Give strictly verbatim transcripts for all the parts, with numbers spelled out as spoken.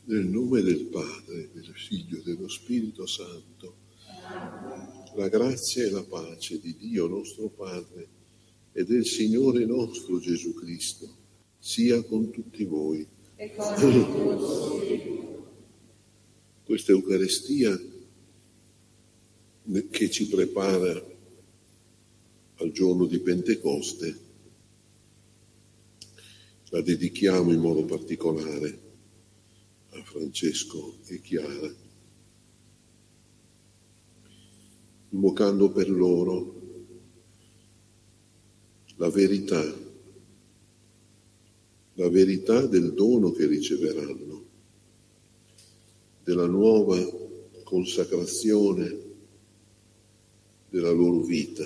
Nel nome del Padre, del Figlio e dello Spirito Santo, la grazia e la pace di Dio nostro Padre e del Signore nostro Gesù Cristo sia con tutti voi. E con il tuo spirito. Questa Eucaristia che ci prepara al giorno di Pentecoste la dedichiamo in modo particolare a Francesco e Chiara, invocando per loro la verità, la verità del dono che riceveranno, della nuova consacrazione della loro vita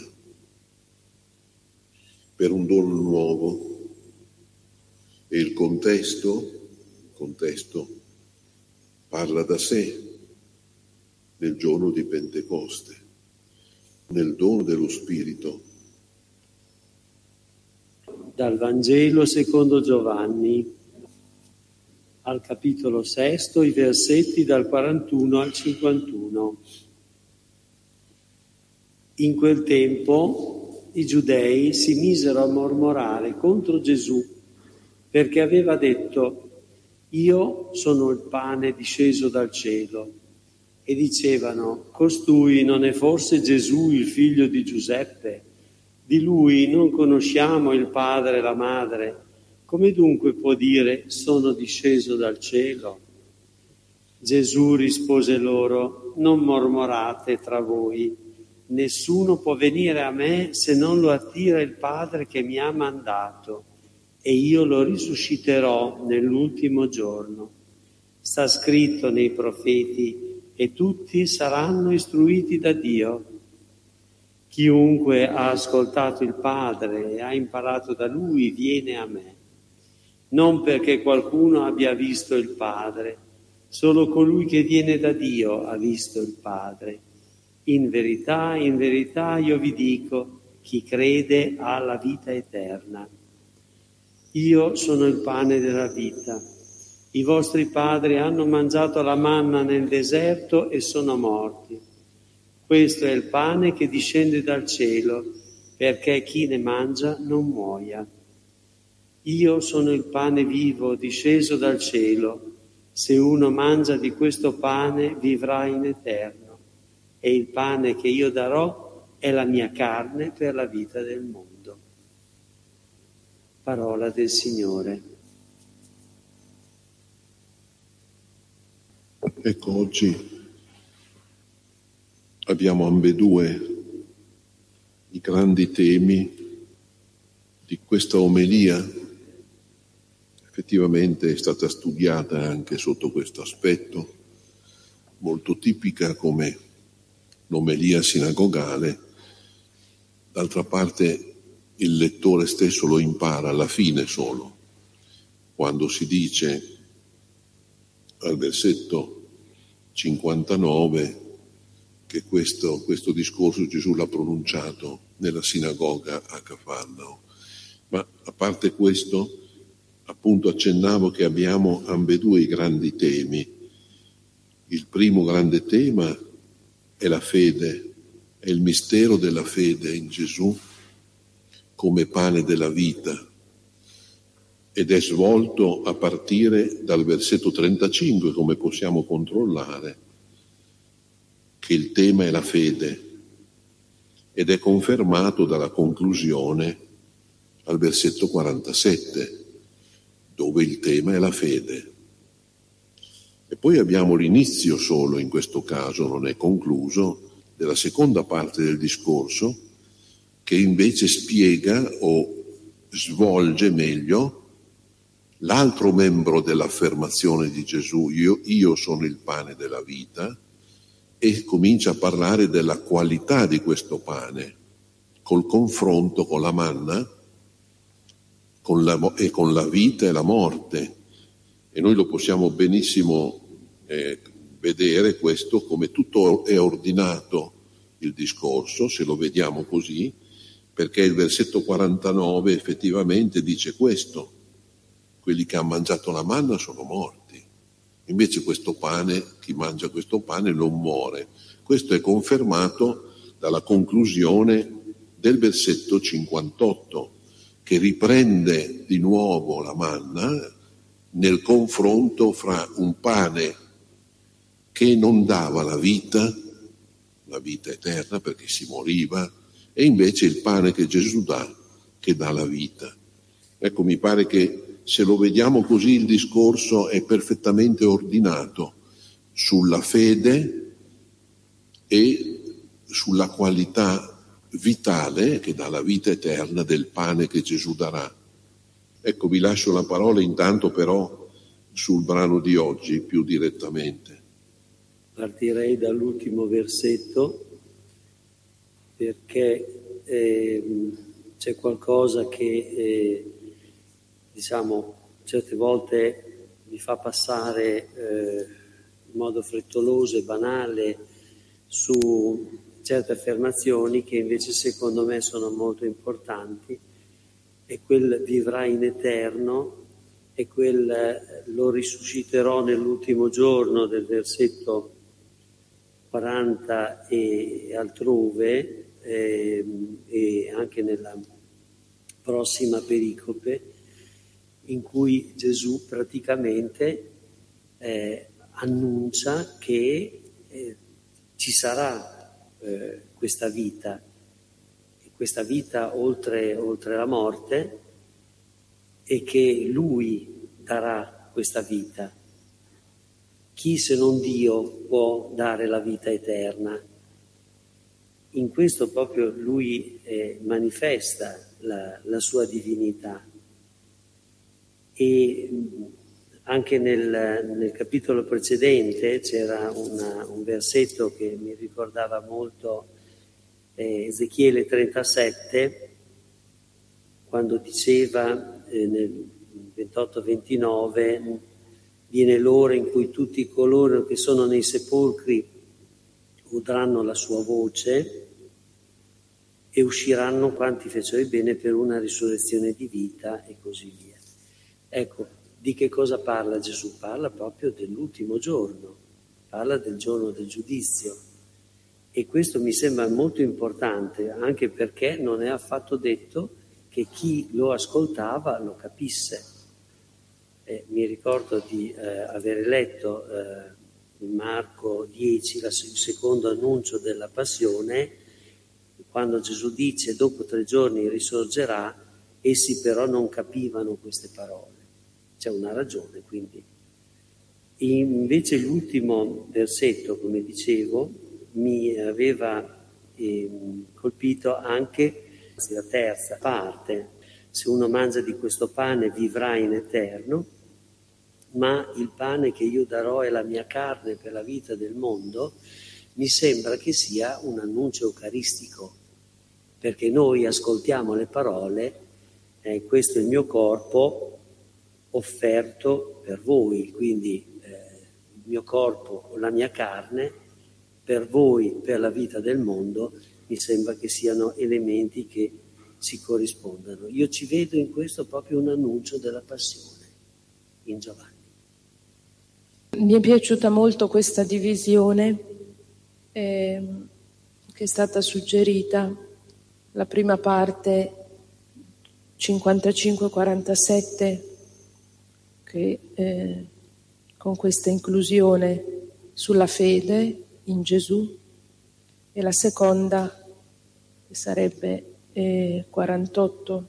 per un dono nuovo. E il contesto, il contesto parla da sé nel giorno di Pentecoste, nel dono dello Spirito. Dal Vangelo secondo Giovanni, al capitolo sesto, i versetti dal quarantuno al cinquantuno. In quel tempo i giudei si misero a mormorare contro Gesù, perché aveva detto: io sono il pane disceso dal cielo. E dicevano: costui non è forse Gesù il figlio di Giuseppe? Di lui non conosciamo il padre e la madre. Come dunque può dire: sono disceso dal cielo? Gesù rispose loro: non mormorate tra voi. Nessuno può venire a me se non lo attira il Padre che mi ha mandato, e io lo risusciterò nell'ultimo giorno. Sta scritto nei profeti: e tutti saranno istruiti da Dio. Chiunque ha ascoltato il Padre e ha imparato da Lui viene a me. Non perché qualcuno abbia visto il Padre, solo colui che viene da Dio ha visto il Padre. In verità, in verità io vi dico, chi crede ha la vita eterna. Io sono il pane della vita. I vostri padri hanno mangiato la manna nel deserto e sono morti. Questo è il pane che discende dal cielo, perché chi ne mangia non muoia. Io sono il pane vivo disceso dal cielo. Se uno mangia di questo pane vivrà in eterno. E il pane che io darò è la mia carne per la vita del mondo. Parola del Signore. Ecco, oggi abbiamo ambedue i grandi temi di questa omelia. Effettivamente è stata studiata anche sotto questo aspetto, molto tipica come l'omelia sinagogale. D'altra parte il lettore stesso lo impara alla fine solo, quando si dice al versetto cinquantanove che questo, questo discorso Gesù l'ha pronunciato nella sinagoga a Cafarnao. Ma a parte questo, appunto accennavo che abbiamo ambedue i grandi temi. Il primo grande tema è la fede, è il mistero della fede in Gesù come pane della vita, ed è svolto a partire dal versetto trentacinque, come possiamo controllare, che il tema è la fede, ed è confermato dalla conclusione al versetto quarantasette, dove il tema è la fede. E poi abbiamo l'inizio solo, in questo caso non è concluso, della seconda parte del discorso, che invece spiega o svolge meglio l'altro membro dell'affermazione di Gesù, io, io sono il pane della vita, e comincia a parlare della qualità di questo pane, col confronto con la manna con la, e con la vita e la morte. E noi lo possiamo benissimo eh, vedere questo, come tutto è ordinato il discorso, se lo vediamo così, perché il versetto quarantanove effettivamente dice questo: quelli che hanno mangiato la manna sono morti. Invece questo pane, chi mangia questo pane non muore. Questo è confermato dalla conclusione del versetto cinquantotto, che riprende di nuovo la manna nel confronto fra un pane che non dava la vita, la vita eterna perché si moriva, e invece il pane che Gesù dà, che dà la vita. Ecco, mi pare che se lo vediamo così il discorso è perfettamente ordinato sulla fede e sulla qualità vitale che dà la vita eterna del pane che Gesù darà. Ecco, vi lascio la parola intanto però sul brano di oggi più direttamente. Partirei dall'ultimo versetto perché eh, c'è qualcosa che eh, diciamo certe volte mi fa passare eh, in modo frettoloso e banale su certe affermazioni che invece secondo me sono molto importanti, e quel vivrà in eterno e quel eh, lo risusciterò nell'ultimo giorno del versetto quaranta e altrove eh, e anche nella prossima pericope, in cui Gesù praticamente eh, annuncia che eh, ci sarà eh, questa vita, questa vita oltre, oltre la morte, e che Lui darà questa vita. Chi se non Dio può dare la vita eterna? In questo proprio Lui eh, manifesta la, la sua divinità. E anche nel, nel capitolo precedente c'era una, un versetto che mi ricordava molto eh, Ezechiele trentasette, quando diceva eh, nel ventotto ventinove: viene l'ora in cui tutti coloro che sono nei sepolcri udranno la sua voce e usciranno quanti fecero il bene per una risurrezione di vita, e così via. Ecco, di che cosa parla Gesù? Parla proprio dell'ultimo giorno, parla del giorno del giudizio, e questo mi sembra molto importante, anche perché non è affatto detto che chi lo ascoltava lo capisse. Eh, mi ricordo di eh, aver letto eh, in Marco dieci la, il secondo annuncio della passione, quando Gesù dice dopo tre giorni risorgerà, essi però non capivano queste parole. C'è una ragione, quindi. Invece l'ultimo versetto, come dicevo, mi aveva eh, colpito anche la terza parte: se uno mangia di questo pane vivrà in eterno, ma il pane che io darò è la mia carne per la vita del mondo. Mi sembra che sia un annuncio eucaristico, perché noi ascoltiamo le parole eh, questo è il mio corpo offerto per voi, quindi eh, il mio corpo o la mia carne per voi, per la vita del mondo. Mi sembra che siano elementi che si corrispondano. Io ci vedo in questo proprio un annuncio della passione in Giovanni. Mi è piaciuta molto questa divisione eh, che è stata suggerita, la prima parte cinquantacinque quarantasette, che eh, con questa inclusione sulla fede in Gesù, e la seconda che sarebbe eh, quarantotto,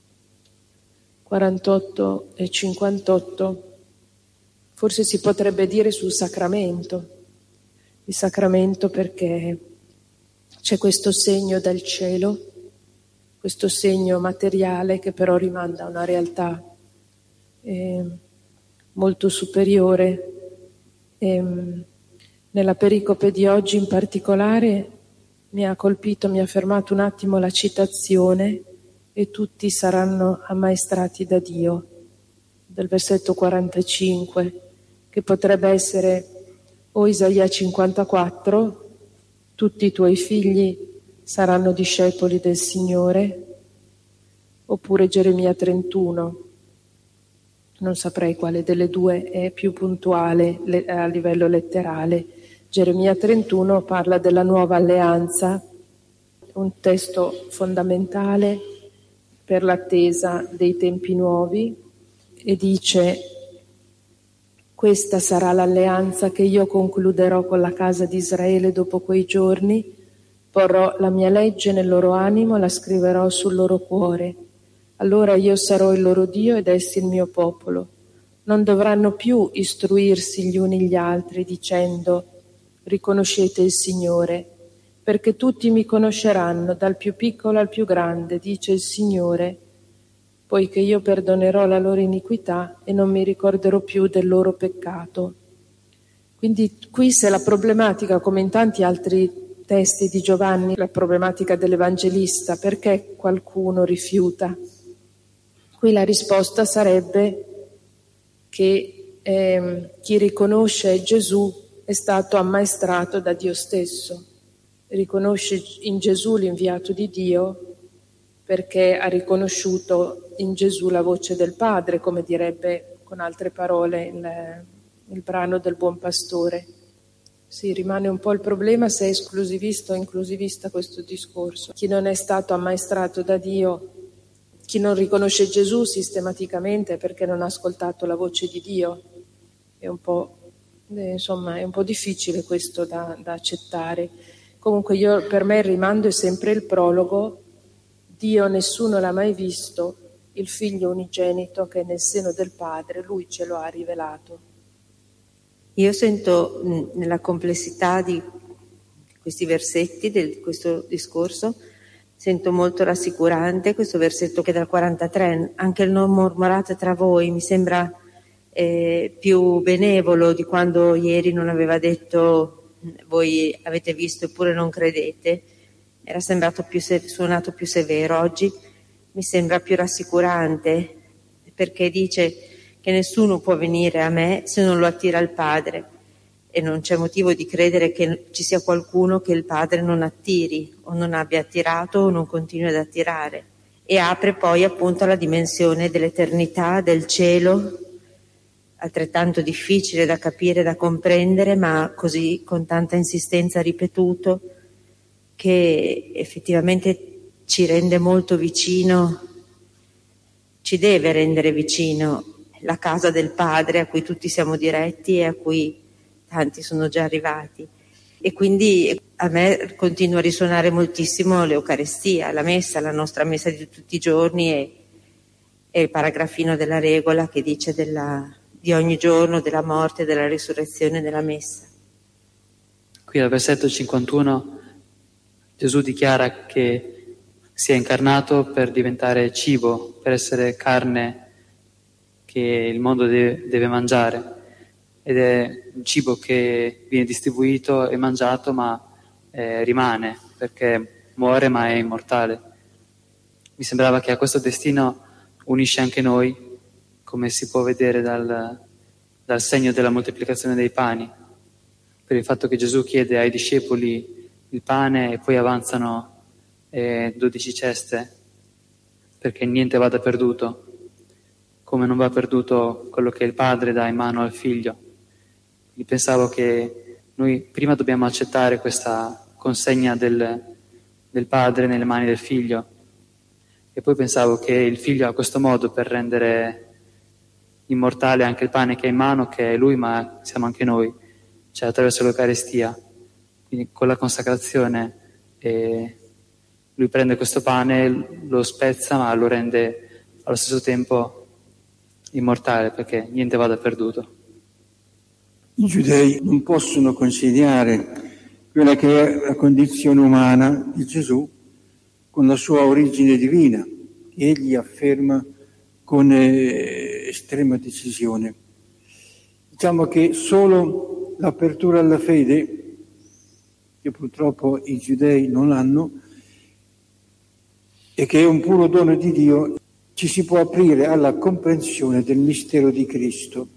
quarantotto e cinquantotto, forse si potrebbe dire sul sacramento. Il sacramento perché c'è questo segno dal cielo, questo segno materiale che però rimanda a una realtà eh, molto superiore. E, nella pericope di oggi in particolare mi ha colpito, mi ha fermato un attimo la citazione: e tutti saranno ammaestrati da Dio, del versetto quarantacinque, che potrebbe essere o Isaia cinquantaquattro, tutti i tuoi figli saranno discepoli del Signore, oppure Geremia trentuno, Non saprei quale delle due è più puntuale a livello letterale. Geremia trentuno parla della nuova alleanza, un testo fondamentale per l'attesa dei tempi nuovi, e dice: questa sarà l'alleanza che io concluderò con la casa di Israele dopo quei giorni, porrò la mia legge nel loro animo e la scriverò sul loro cuore. Allora io sarò il loro Dio ed essi il mio popolo. Non dovranno più istruirsi gli uni gli altri dicendo: riconoscete il Signore, perché tutti mi conosceranno, dal più piccolo al più grande, dice il Signore, poiché io perdonerò la loro iniquità e non mi ricorderò più del loro peccato. Quindi qui, se la problematica, come in tanti altri testi di Giovanni, la problematica dell'Evangelista, perché qualcuno rifiuta? Qui la risposta sarebbe che eh, chi riconosce Gesù è stato ammaestrato da Dio stesso, riconosce in Gesù l'inviato di Dio perché ha riconosciuto in Gesù la voce del Padre, come direbbe con altre parole il, il brano del Buon Pastore. Sì, rimane un po' il problema se è esclusivista o inclusivista questo discorso. Chi non è stato ammaestrato da Dio, chi non riconosce Gesù sistematicamente è perché non ha ascoltato la voce di Dio. È un po', eh, insomma, è un po' difficile questo da, da accettare. Comunque io, per me il rimando è sempre il prologo: Dio nessuno l'ha mai visto, il figlio unigenito che è nel seno del Padre, lui ce lo ha rivelato. Io sento mh, nella complessità di questi versetti, di questo discorso, sento molto rassicurante questo versetto che dal quarantatré, anche il non mormorate tra voi, mi sembra eh, più benevolo di quando ieri non aveva detto voi avete visto eppure non credete. Era sembrato più se- suonato più severo. Oggi mi sembra più rassicurante, perché dice che nessuno può venire a me se non lo attira il Padre, e non c'è motivo di credere che ci sia qualcuno che il Padre non attiri o non abbia attirato o non continui ad attirare, e apre poi appunto alla dimensione dell'eternità, del cielo, altrettanto difficile da capire, da comprendere, ma così con tanta insistenza ripetuto, che effettivamente ci rende molto vicino, ci deve rendere vicino la casa del Padre, a cui tutti siamo diretti e a cui tanti sono già arrivati. E quindi a me continua a risuonare moltissimo l'Eucarestia, la messa, la nostra messa di tutti i giorni, e, e il paragrafino della regola che dice della, di ogni giorno, della morte, della risurrezione, della messa. Qui al versetto cinquantuno Gesù dichiara che si è incarnato per diventare cibo, per essere carne che il mondo deve, deve mangiare, ed è un cibo che viene distribuito e mangiato, ma eh, rimane, perché muore ma è immortale. Mi sembrava che a questo destino unisce anche noi, come si può vedere dal, dal segno della moltiplicazione dei pani, per il fatto che Gesù chiede ai discepoli il pane e poi avanzano eh, dodici ceste, perché niente vada perduto, come non va perduto quello che il Padre dà in mano al Figlio. Quindi pensavo che noi prima dobbiamo accettare questa consegna del, del Padre nelle mani del Figlio, e poi pensavo che il Figlio ha questo modo per rendere immortale anche il pane che è in mano, che è Lui, ma siamo anche noi, cioè attraverso l'Eucarestia. Quindi con la consacrazione eh, Lui prende questo pane, lo spezza, ma lo rende allo stesso tempo immortale, perché niente vada perduto. I giudei non possono considerare quella che è la condizione umana di Gesù con la sua origine divina, che egli afferma con eh, estrema decisione. Diciamo che solo l'apertura alla fede, che purtroppo i giudei non hanno, e che è un puro dono di Dio, ci si può aprire alla comprensione del mistero di Cristo.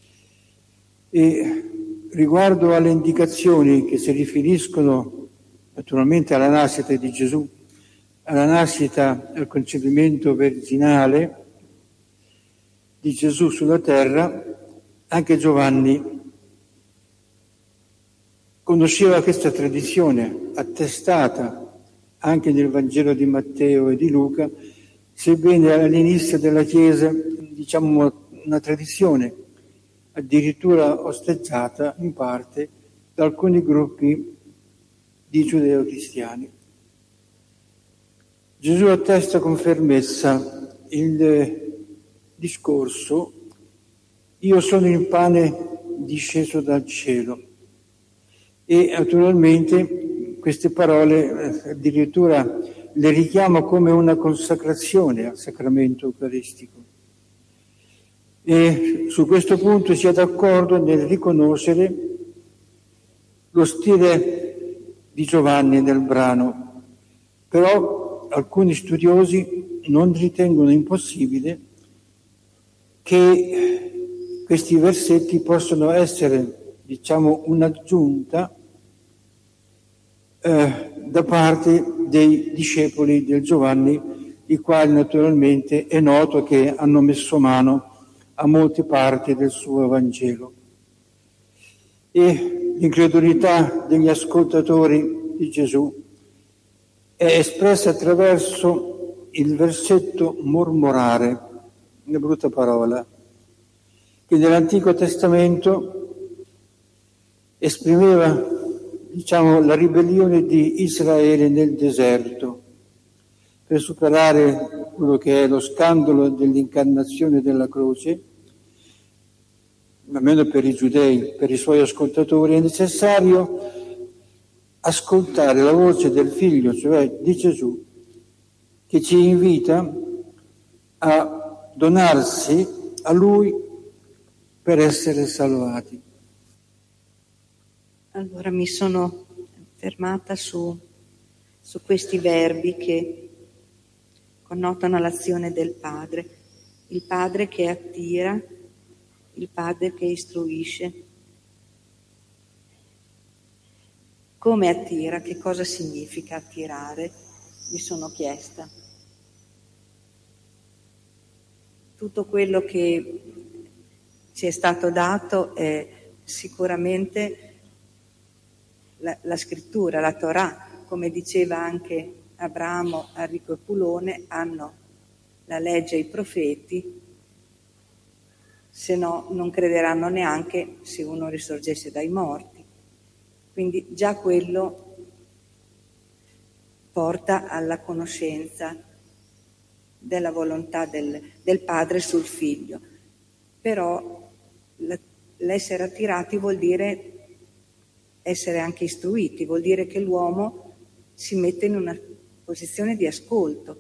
E riguardo alle indicazioni che si riferiscono naturalmente alla nascita di Gesù, alla nascita, al concepimento virginale, di Gesù sulla terra, anche Giovanni conosceva questa tradizione attestata anche nel Vangelo di Matteo e di Luca, sebbene all'inizio della Chiesa, diciamo, una tradizione addirittura osteggiata in parte da alcuni gruppi di giudeo-cristiani. Gesù attesta con fermezza il discorso: io sono il pane disceso dal cielo. E naturalmente queste parole addirittura le richiama come una consacrazione al sacramento eucaristico. E su questo punto si è d'accordo nel riconoscere lo stile di Giovanni nel brano, però alcuni studiosi non ritengono impossibile che questi versetti possano essere, diciamo, un'aggiunta eh, da parte dei discepoli del Giovanni, i quali naturalmente è noto che hanno messo mano a molte parti del suo Vangelo. E l'incredulità degli ascoltatori di Gesù è espressa attraverso il versetto mormorare, una brutta parola, che nell'Antico Testamento esprimeva, diciamo, la ribellione di Israele nel deserto per superare quello che è lo scandalo dell'incarnazione della croce. Almeno per i giudei, per i suoi ascoltatori, è necessario ascoltare la voce del Figlio, cioè di Gesù, che ci invita a donarsi a Lui per essere salvati. Allora mi sono fermata su, su questi verbi che connotano l'azione del Padre. Il Padre che attira, il Padre che istruisce. Come attira? Che cosa significa attirare? Mi sono chiesta. Tutto quello che ci è stato dato è sicuramente la, la scrittura, la Torah, come diceva anche Abramo, Arrico e Pulone, hanno la legge e i profeti, se no non crederanno neanche se uno risorgesse dai morti. Quindi già quello porta alla conoscenza della volontà del, del padre sul figlio. Però l'essere attirati vuol dire essere anche istruiti, vuol dire che l'uomo si mette in una posizione di ascolto,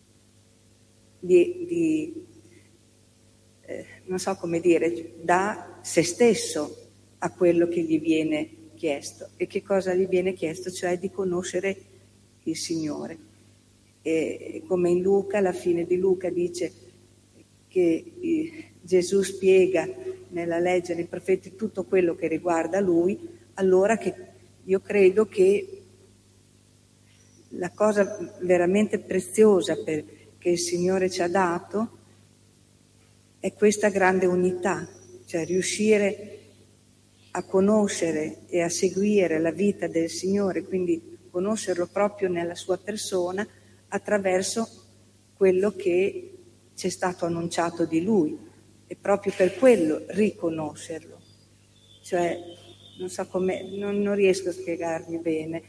di, di eh, non so come dire, dà se stesso a quello che gli viene chiesto. E che cosa gli viene chiesto? Cioè di conoscere il Signore. E come in Luca, alla fine di Luca dice che eh, Gesù spiega nella legge, nei profeti, tutto quello che riguarda Lui, allora che io credo che la cosa veramente preziosa per, che il Signore ci ha dato è questa grande unità, cioè riuscire a conoscere e a seguire la vita del Signore, quindi conoscerlo proprio nella sua persona attraverso quello che ci è stato annunciato di Lui, e proprio per quello riconoscerlo. Cioè, non so come, non, non riesco a spiegarmi bene.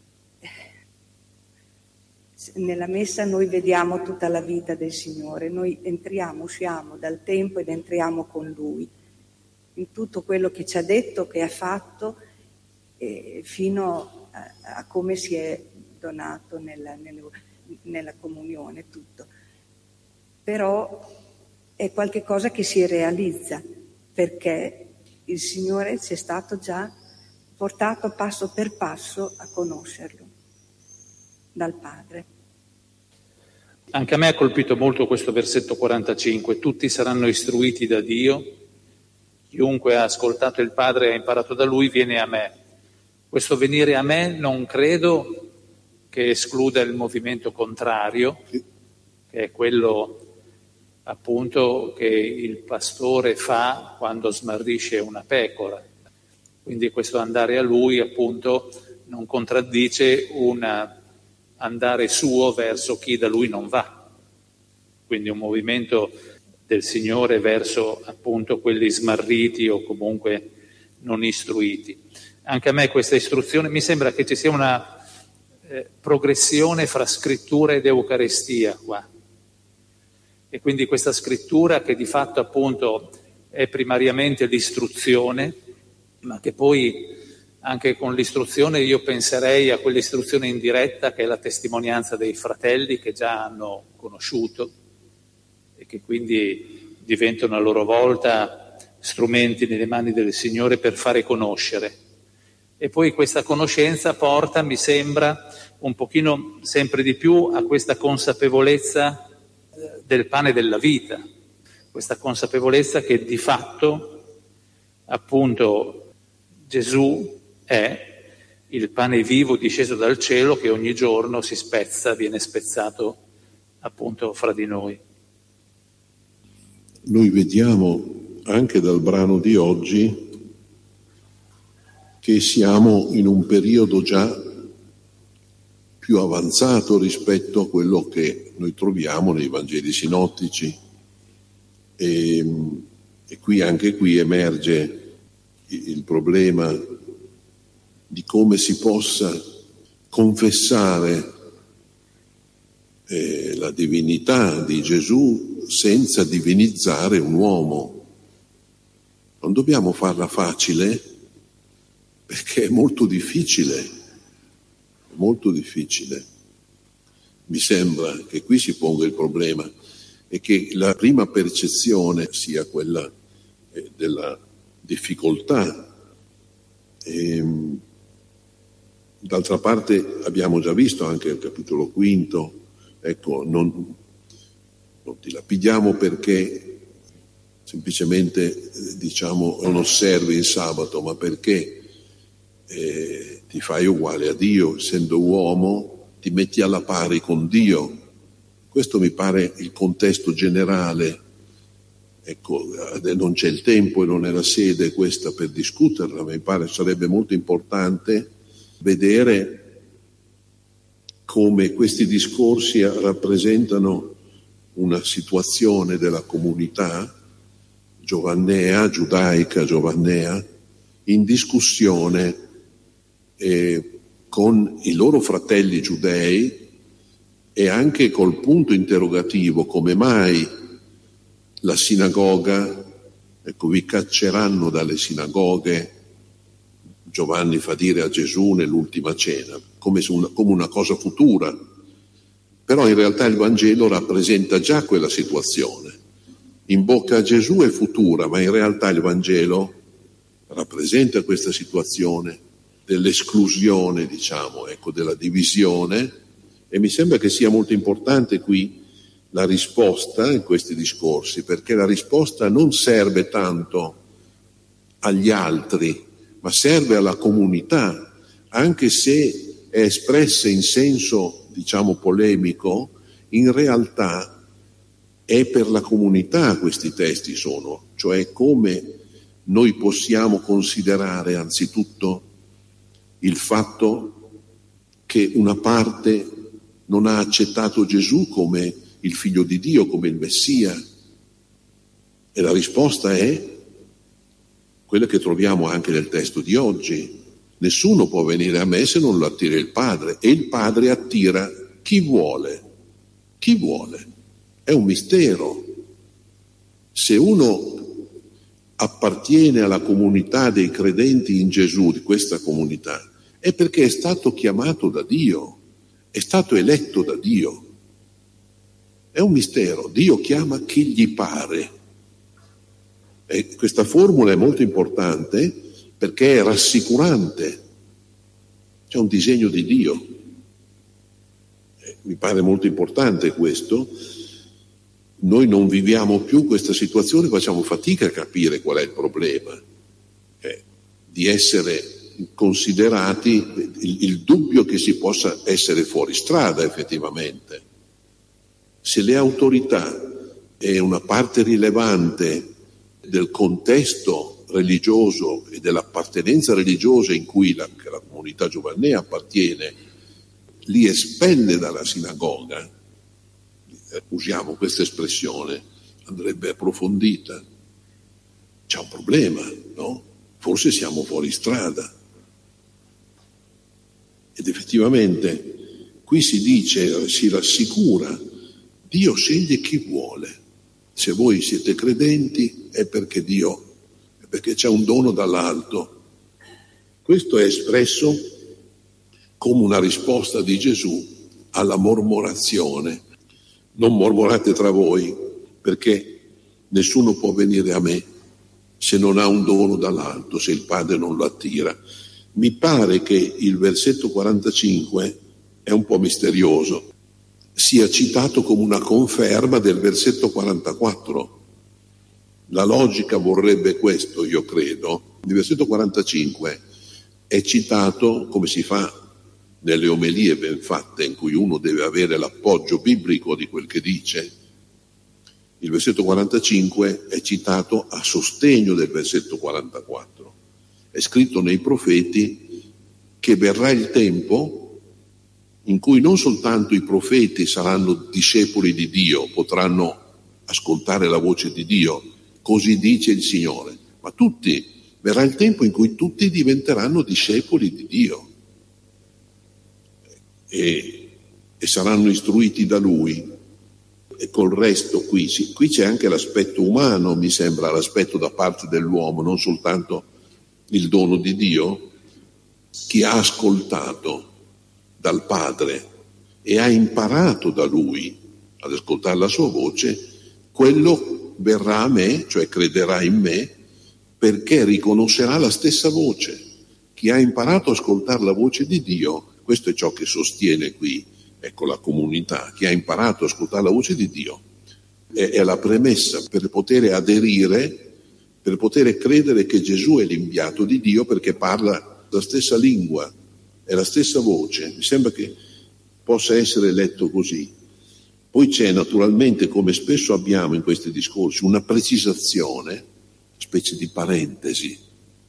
Nella messa noi vediamo tutta la vita del Signore, noi entriamo, usciamo dal tempo ed entriamo con Lui, in tutto quello che ci ha detto, che ha fatto, eh, fino a, a come si è donato nella, nella, nella comunione, tutto. Però è qualche cosa che si realizza, perché il Signore ci è stato già portato passo per passo a conoscerlo dal Padre. Anche a me ha colpito molto questo versetto quarantacinque: tutti saranno istruiti da Dio, chiunque ha ascoltato il Padre e ha imparato da Lui viene a me. Questo venire a me non credo che escluda il movimento contrario, che è quello appunto che il pastore fa quando smarrisce una pecora. Quindi questo andare a lui appunto non contraddice un andare suo verso chi da lui non va. Quindi un movimento del Signore verso appunto quelli smarriti o comunque non istruiti. Anche a me questa istruzione, mi sembra che ci sia una eh, progressione fra scrittura ed Eucaristia qua. E quindi questa scrittura che di fatto appunto è primariamente l'istruzione, ma che poi anche con l'istruzione io penserei a quell'istruzione indiretta che è la testimonianza dei fratelli che già hanno conosciuto e che quindi diventano a loro volta strumenti nelle mani del Signore per fare conoscere. E poi questa conoscenza porta, mi sembra, un pochino sempre di più a questa consapevolezza del pane della vita, questa consapevolezza che di fatto appunto Gesù è il pane vivo disceso dal cielo che ogni giorno si spezza, viene spezzato appunto fra di noi. Noi vediamo anche dal brano di oggi che siamo in un periodo già più avanzato rispetto a quello che noi troviamo nei Vangeli sinottici e, e qui anche qui emerge il problema di come si possa confessare eh, la divinità di Gesù senza divinizzare un uomo. Non dobbiamo farla facile perché è molto difficile. molto difficile. Mi sembra che qui si ponga il problema e che la prima percezione sia quella eh, della difficoltà. E, d'altra parte abbiamo già visto anche il capitolo quinto, ecco, non, non ti lapidiamo perché semplicemente eh, diciamo non osservi il sabato, ma perché eh, ti fai uguale a Dio, essendo uomo ti metti alla pari con Dio. Questo mi pare il contesto generale. Ecco, non c'è il tempo e non è la sede questa per discuterla, mi pare sarebbe molto importante vedere come questi discorsi rappresentano una situazione della comunità giovannea, giudaica giovannea, in discussione eh, con i loro fratelli giudei e anche col punto interrogativo: come mai la sinagoga, ecco, vi cacceranno dalle sinagoghe, Giovanni fa dire a Gesù nell'ultima cena, come una, come una cosa futura. Però in realtà il Vangelo rappresenta già quella situazione. In bocca a Gesù è futura, ma in realtà il Vangelo rappresenta questa situazione dell'esclusione, diciamo, ecco, della divisione, e mi sembra che sia molto importante qui la risposta in questi discorsi, perché la risposta non serve tanto agli altri, ma serve alla comunità, anche se è espressa in senso, diciamo, polemico, in realtà è per la comunità questi testi sono, cioè come noi possiamo considerare anzitutto il fatto che una parte non ha accettato Gesù come il figlio di Dio, come il Messia, e la risposta è quella che troviamo anche nel testo di oggi: nessuno può venire a me se non lo attira il Padre, e il Padre attira chi vuole, chi vuole, è un mistero. Se uno appartiene alla comunità dei credenti in Gesù, di questa comunità, è perché è stato chiamato da Dio, è stato eletto da Dio. È un mistero, Dio chiama chi gli pare. E questa formula è molto importante perché è rassicurante. C'è un disegno di Dio. Eh, mi pare molto importante questo. Noi non viviamo più questa situazione, facciamo fatica a capire qual è il problema. Eh, di essere considerati, il, il dubbio che si possa essere fuori strada effettivamente. Se le autorità è una parte rilevante del contesto religioso e dell'appartenenza religiosa in cui la, che la comunità giovannea appartiene, li espelle dalla sinagoga, eh, usiamo questa espressione, andrebbe approfondita, c'è un problema, no? Forse siamo fuori strada. Ed effettivamente qui si dice, si rassicura, Dio sceglie chi vuole. Se voi siete credenti è perché Dio, è perché c'è un dono dall'alto. Questo è espresso come una risposta di Gesù alla mormorazione. Non mormorate tra voi, perché nessuno può venire a me se non ha un dono dall'alto, se il Padre non lo attira. Mi pare che il versetto quarantacinque è un po' misterioso, sia citato come una conferma del versetto quarantaquattro. La logica vorrebbe questo, io credo. Il versetto quarantacinque è citato, come si fa nelle omelie ben fatte, in cui uno deve avere l'appoggio biblico di quel che dice. Il versetto quarantacinque è citato a sostegno del versetto quarantaquattro. È scritto nei profeti che verrà il tempo in cui non soltanto i profeti saranno discepoli di Dio, potranno ascoltare la voce di Dio, così dice il Signore, ma tutti, verrà il tempo in cui tutti diventeranno discepoli di Dio e, e saranno istruiti da Lui. E col resto qui, qui c'è anche l'aspetto umano, mi sembra, l'aspetto da parte dell'uomo, non soltanto il dono di Dio. Chi ha ascoltato dal Padre e ha imparato da Lui ad ascoltare la sua voce, quello verrà a me, cioè crederà in me, perché riconoscerà la stessa voce. Chi ha imparato ad ascoltare la voce di Dio, questo è ciò che sostiene qui, ecco, la comunità, chi ha imparato ad ascoltare la voce di Dio, è, è la premessa per poter aderire, per poter credere che Gesù è l'inviato di Dio, perché parla la stessa lingua, è la stessa voce. Mi sembra che possa essere letto così. Poi c'è naturalmente, come spesso abbiamo in questi discorsi, una precisazione, una specie di parentesi.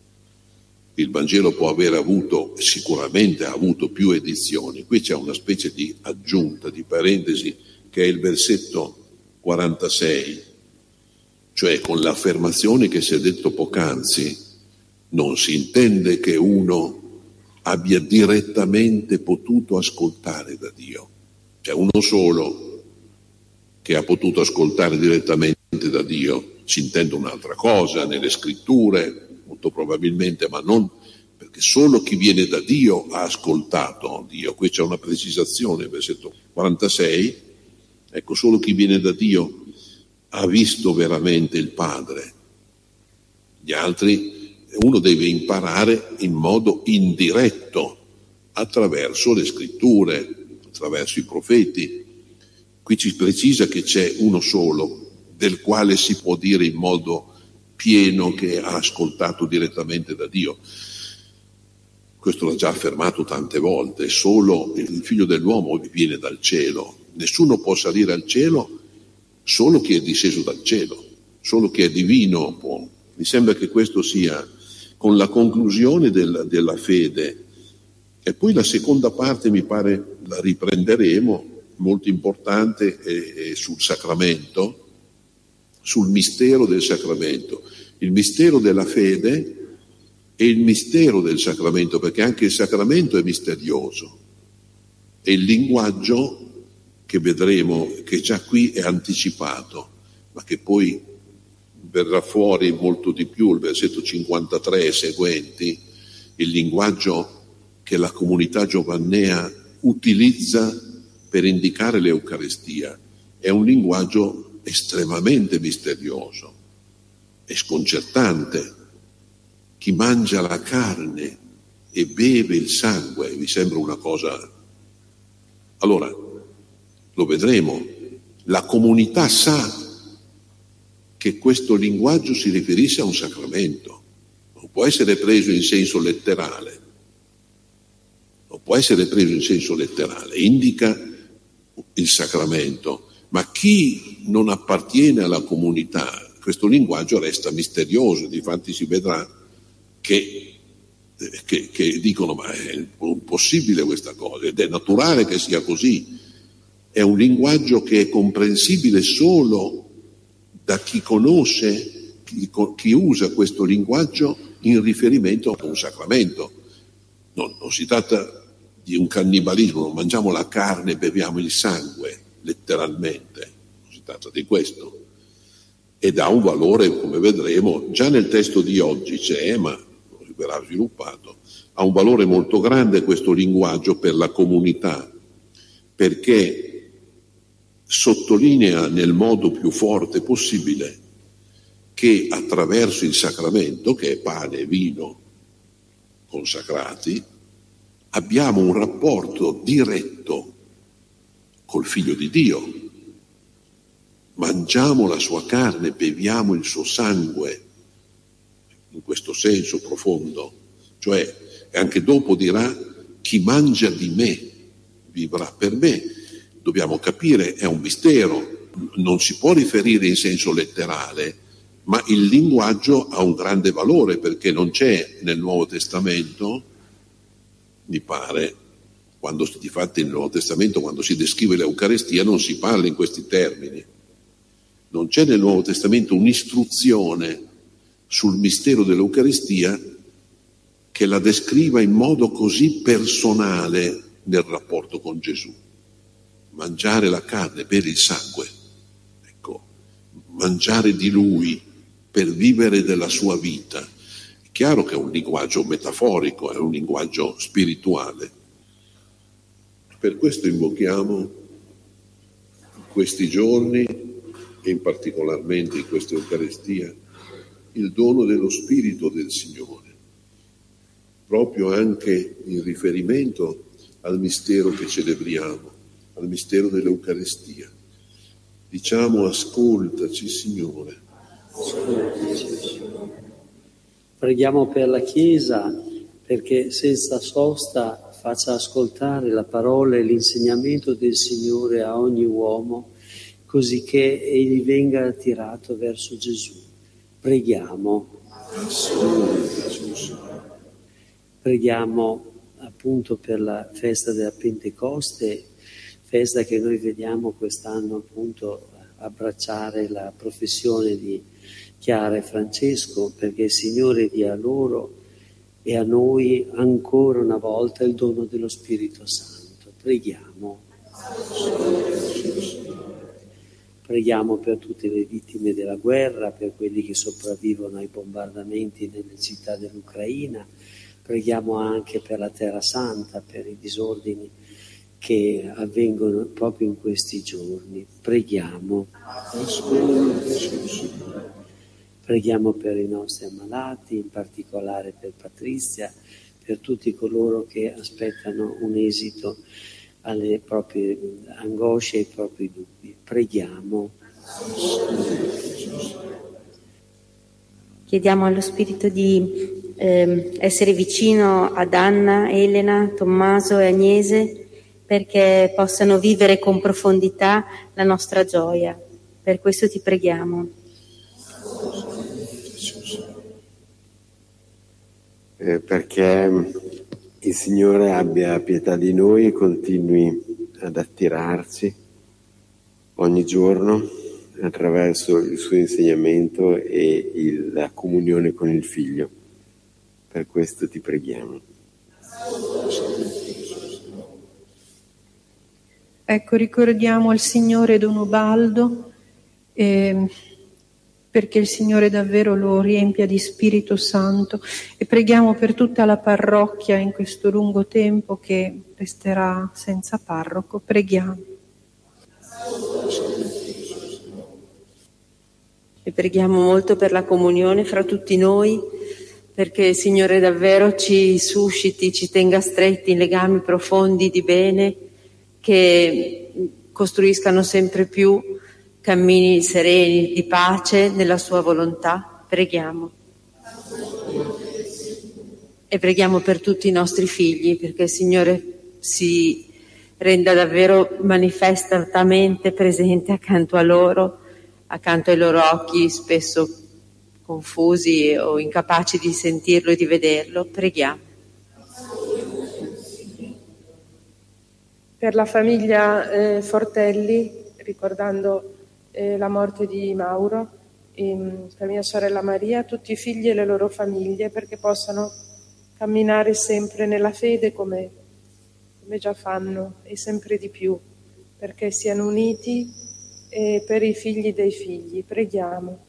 Il Vangelo può aver avuto, sicuramente ha avuto più edizioni, qui c'è una specie di aggiunta, di parentesi, che è il versetto quarantasei, cioè con l'affermazione che si è detto poc'anzi, non si intende che uno abbia direttamente potuto ascoltare da Dio. C'è uno solo che ha potuto ascoltare direttamente da Dio, si intende un'altra cosa nelle scritture, molto probabilmente, ma non perché solo chi viene da Dio ha ascoltato Dio. Qui c'è una precisazione, versetto quarantasei, ecco, solo chi viene da Dio ha visto veramente il Padre. Gli altri, uno deve imparare in modo indiretto, attraverso le scritture, attraverso i profeti. Qui ci precisa che c'è uno solo, del quale si può dire in modo pieno che ha ascoltato direttamente da Dio. Questo l'ha già affermato tante volte, solo il figlio dell'uomo viene dal cielo, nessuno può salire al cielo, solo chi è disceso dal cielo, solo chi è divino può. Mi sembra che questo sia con la conclusione del, della fede. E poi la seconda parte, mi pare, la riprenderemo, molto importante, è, è sul sacramento, sul mistero del sacramento, il mistero della fede e il mistero del sacramento, perché anche il sacramento è misterioso. E il linguaggio che vedremo, che già qui è anticipato, ma che poi verrà fuori molto di più, il versetto cinquantatré e seguenti, il linguaggio che la comunità giovannea utilizza per indicare l'Eucaristia, è un linguaggio estremamente misterioso e sconcertante. Chi mangia la carne e beve il sangue, vi sembra una cosa... Allora, lo vedremo, la comunità sa che questo linguaggio si riferisce a un sacramento, non può essere preso in senso letterale, non può essere preso in senso letterale, indica il sacramento, Ma chi non appartiene alla comunità, questo linguaggio resta misterioso, difatti si vedrà che, che, che dicono ma è impossibile questa cosa, ed è naturale che sia così. È un linguaggio che è comprensibile solo da chi conosce, chi, chi usa questo linguaggio in riferimento a un sacramento. Non, non si tratta di un cannibalismo, non mangiamo la carne e beviamo il sangue, letteralmente, non si tratta di questo. Ed ha un valore, come vedremo, già nel testo di oggi c'è, ma non verrà sviluppato, ha un valore molto grande questo linguaggio per la comunità, perché sottolinea nel modo più forte possibile che attraverso il sacramento, che è pane e vino consacrati, abbiamo un rapporto diretto col Figlio di Dio. Mangiamo la sua carne, beviamo il suo sangue, in questo senso profondo. Cioè, anche dopo dirà, chi mangia di me vivrà per me. Dobbiamo capire, è un mistero, non si può riferire in senso letterale, ma il linguaggio ha un grande valore, perché non c'è nel Nuovo Testamento, mi pare, quando difatti nel Nuovo Testamento, quando si descrive l'Eucaristia, non si parla in questi termini. Non c'è nel Nuovo Testamento un'istruzione sul mistero dell'Eucaristia che la descriva in modo così personale nel rapporto con Gesù. Mangiare la carne, bere il sangue, ecco, mangiare di Lui per vivere della sua vita. È chiaro che è un linguaggio metaforico, è un linguaggio spirituale. Per questo invochiamo in questi giorni, e in particolarmente in questa Eucaristia, il dono dello Spirito del Signore, proprio anche in riferimento al mistero che celebriamo, al mistero dell'Eucaristia. Diciamo: ascoltaci, Signore. Preghiamo per la Chiesa, perché senza sosta faccia ascoltare la parola e l'insegnamento del Signore a ogni uomo, così che egli venga attirato verso Gesù. Preghiamo. Preghiamo appunto per la festa della Pentecoste, festa che noi vediamo quest'anno appunto abbracciare la professione di Chiara e Francesco, perché il Signore dia a loro e a noi ancora una volta il dono dello Spirito Santo. Preghiamo. Preghiamo per tutte le vittime della guerra, per quelli che sopravvivono ai bombardamenti nelle città dell'Ucraina. Preghiamo anche per la Terra Santa, per i disordini che avvengono proprio in questi giorni. Preghiamo. Preghiamo per i nostri ammalati, in particolare per Patrizia, per tutti coloro che aspettano un esito alle proprie angosce e ai propri dubbi. Preghiamo. Chiediamo allo Spirito di eh, essere vicino ad Anna, Elena, Tommaso e Agnese, perché possano vivere con profondità la nostra gioia. Per questo ti preghiamo. Eh, perché il Signore abbia pietà di noi e continui ad attirarci ogni giorno attraverso il suo insegnamento e il, la comunione con il Figlio. Per questo ti preghiamo. Ecco, ricordiamo al Signore Don Ubaldo, eh, perché il Signore davvero lo riempia di Spirito Santo, e preghiamo per tutta la parrocchia in questo lungo tempo che resterà senza parroco. Preghiamo. E preghiamo molto per la comunione fra tutti noi, perché il Signore davvero ci susciti, ci tenga stretti in legami profondi di bene, che costruiscano sempre più cammini sereni di pace nella sua volontà. Preghiamo. E preghiamo per tutti i nostri figli, perché il Signore si renda davvero manifestamente presente accanto a loro, accanto ai loro occhi spesso confusi o incapaci di sentirlo e di vederlo. Preghiamo. Per la famiglia eh, Fortelli, ricordando eh, la morte di Mauro, e, per mia sorella Maria, tutti i figli e le loro famiglie, perché possano camminare sempre nella fede come, come già fanno e sempre di più, perché siano uniti, e per i figli dei figli. Preghiamo.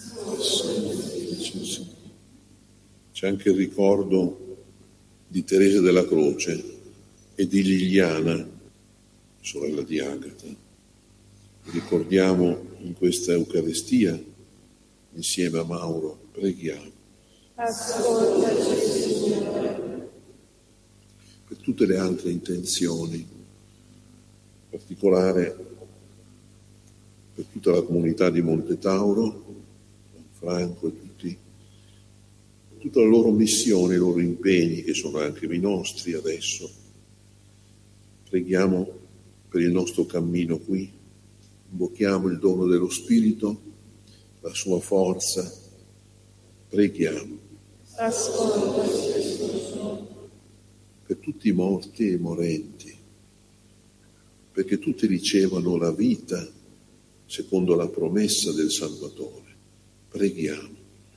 C'è anche il ricordo di Teresa della Croce e di Liliana, sorella di Agata. Ricordiamo in questa Eucaristia insieme a Mauro. Preghiamo. Ascoltaci, Signore. Per tutte le altre intenzioni, in particolare per tutta la comunità di Monte Tauro, Franco e tutti, tutta la loro missione, i loro impegni, che sono anche i nostri adesso. Preghiamo per il nostro cammino qui, invochiamo il dono dello Spirito, la sua forza, preghiamo. Ascoltaci. Per tutti i morti e i morenti, perché tutti ricevano la vita secondo la promessa del Salvatore. Preghiamo.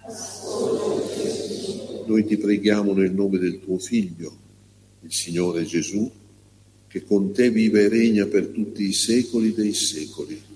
Noi ti preghiamo nel nome del tuo Figlio, il Signore Gesù, che con te vive e regna per tutti i secoli dei secoli.